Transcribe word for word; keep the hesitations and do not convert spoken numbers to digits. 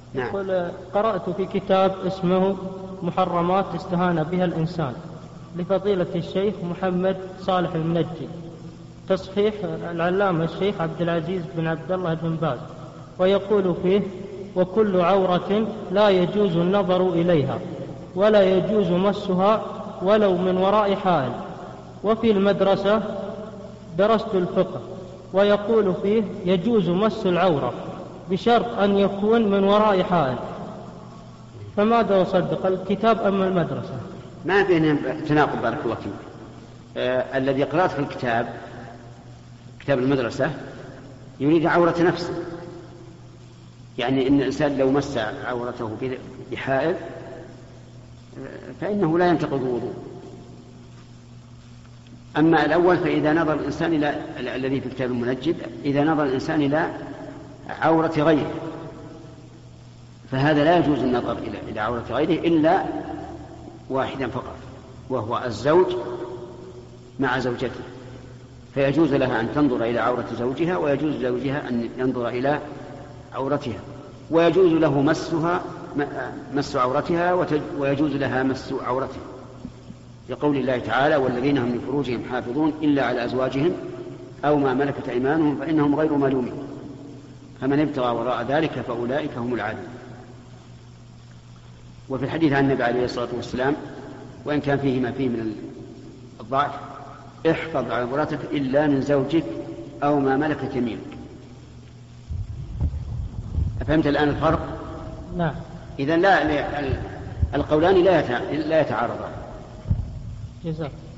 نعم. يقول قرأت في كتاب اسمه محرمات استهان بها الإنسان لفضيلة الشيخ محمد صالح المنجي، تصحيح العلامة الشيخ عبد العزيز بن عبد الله بن باز، ويقول فيه: وكل عورة لا يجوز النظر إليها ولا يجوز مسها ولو من وراء حائل. وفي المدرسة درست الفقه ويقول فيه: يجوز مس العورة بشرط أن يكون من وراء حائل. فماذا أصدق، الكتاب أم المدرسة؟ ما بين تناقض بارك الله فيك. آه الذي قرأت في الكتاب كتاب المدرسة يريد عورة نفسه، يعني إن الإنسان لو مس عورته بحائل فإنه لا ينتقض وضوء. أما الأول فإذا نظر الإنسان إلى الذي في كتاب المنجد، إذا نظر الإنسان إلى عورة غيره فهذا لا يجوز النظر إلى عورة غيره إلا واحدا فقط، وهو الزوج مع زوجته، فيجوز لها أن تنظر إلى عورة زوجها ويجوز لزوجها أن ينظر إلى عورتها، ويجوز له مسها مس عورتها ويجوز لها مس عورته، لقول الله تعالى: والذين هم لفروجهم حافظون إلا على أزواجهم أو ما ملكت أيمانهم فإنهم غير ملومين فمن ابتغى وراء ذلك فأولئك هم العادون. وفي الحديث عن النبي عليه الصلاة والسلام وإن كان فيه ما فيه من الضعف: احفظ عورتك إلا من زوجك أو ما ملكت يمينك. أفهمت الآن الفرق؟ نعم. إذن لا القولان لا يتعارضان. جزاك